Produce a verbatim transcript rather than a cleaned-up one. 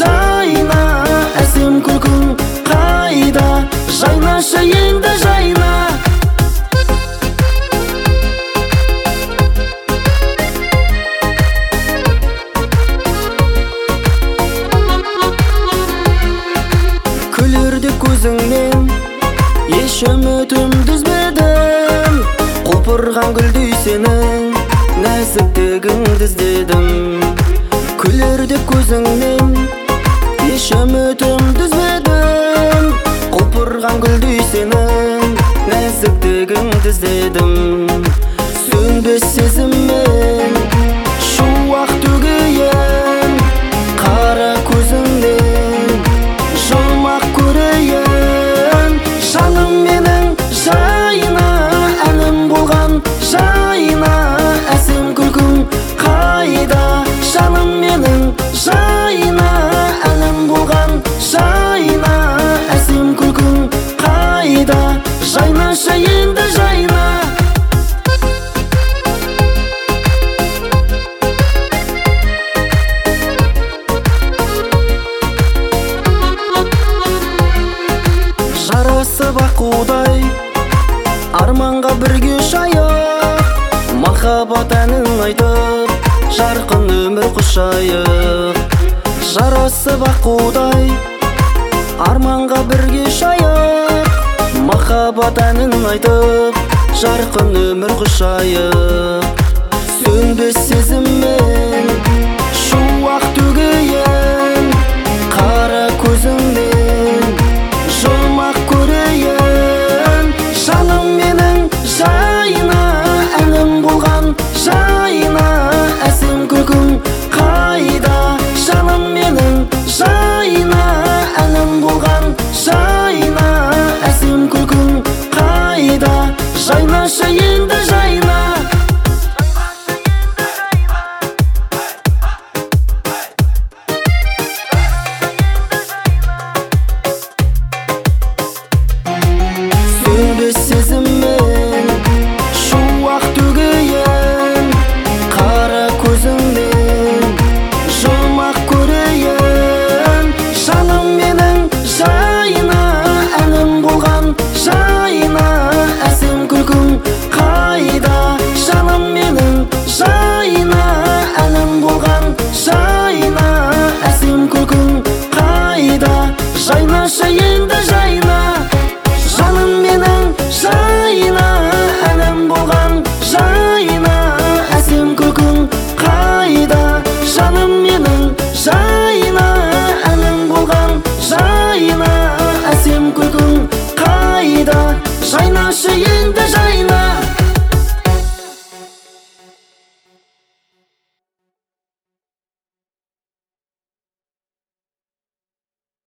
жайна, әсем күлкің қайда, жайнашы енді жайна. Күлерді көзіңнен еш үмітім дүзбедім, құлпырған гүлдей сенің нәзіктігіңді іздедім. Күлерді көзіңнен еш үмітім дүзбедім, құлпырған гүлдей сенің нәзіктігіңді іздедім. Сөнбес сезіммен шуақ төгейін, қара көзіңнен жылмақ көрейін. Жаным менің жайна, әнім болған жайна, әсем күлкің қайда, жаным менің жайна, әнім болған жайна, әсем күлкің қайда, жайнашы енді жайна. Жарасып аққудай арманға бірге шайық, махаббат әнін айтып жарқын өмір құшайық. Жарасып аққудай арманға бірге шайық, махаббат әнін айтып жарқын өмір құшайық. Сөнбес сезіммен шуақ төгейін,